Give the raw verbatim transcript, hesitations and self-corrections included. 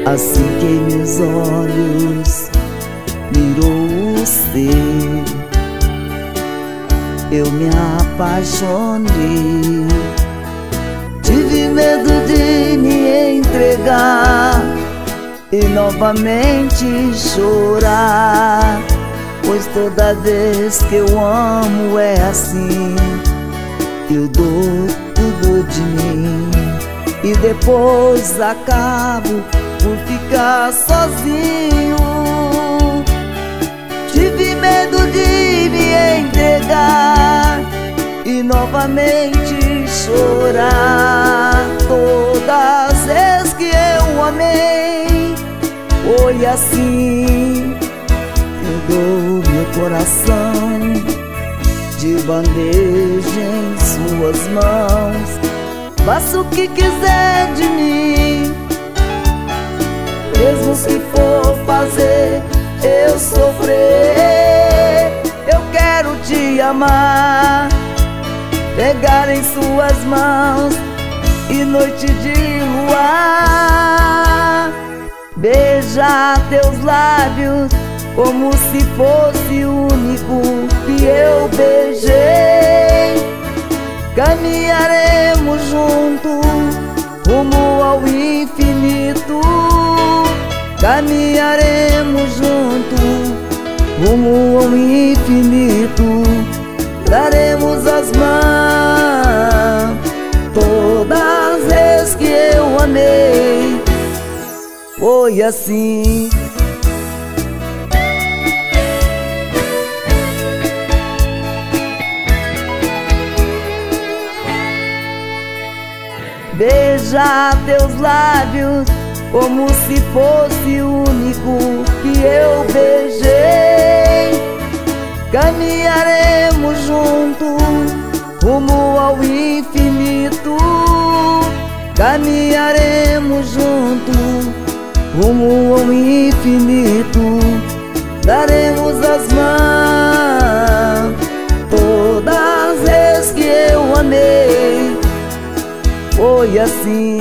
Assim que meus olhos mirou o seu, eu me apaixonei. Tive medo de me entregar e novamente chorar, pois toda vez que eu amo é assim. Eu dou tudo de mim e depois acabo por ficar sozinho. Tive medo de me entregar e novamente chorar. Todas as vezes que eu amei foi assim. Eu dou meu coração de bandeja em suas mãos. Faça o que quiser de mim, mesmo se for fazer eu sofrer. Eu quero te amar, pegar em suas mãos e noite de luar, beijar teus lábios como se fosse o único que eu beijei. Caminharemos juntos rumo ao infinito. Caminharemos juntos rumo ao infinito. Daremos as mãos todas as vezes que eu amei. Foi assim. Beijar teus lábios como se fosse o único que eu beijei. Caminharemos juntos rumo ao infinito. Caminharemos juntos rumo ao infinito. Daremos as mãos todas as vezes que eu amei. Foi assim.